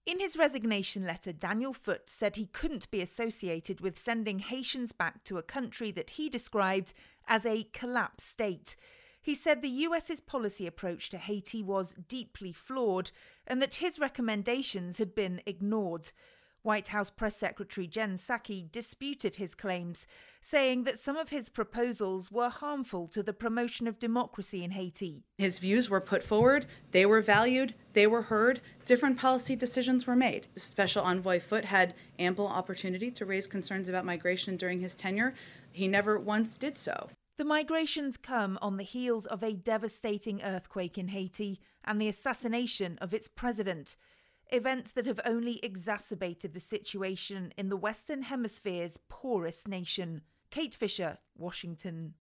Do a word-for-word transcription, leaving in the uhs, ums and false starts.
In his resignation letter, Daniel Foot said he couldn't be associated with sending Haitians back to a country that he described as a collapsed state. He said the U S's policy approach to Haiti was deeply flawed and that his recommendations had been ignored. White House Press Secretary Jen Psaki disputed his claims, saying that some of his proposals were harmful to the promotion of democracy in Haiti. His views were put forward, they were valued, they were heard, different policy decisions were made. Special Envoy Foot had ample opportunity to raise concerns about migration during his tenure. He never once did so. The migrations come on the heels of a devastating earthquake in Haiti and the assassination of its president. Events that have only exacerbated the situation in the Western Hemisphere's poorest nation. Kate Fisher, Washington.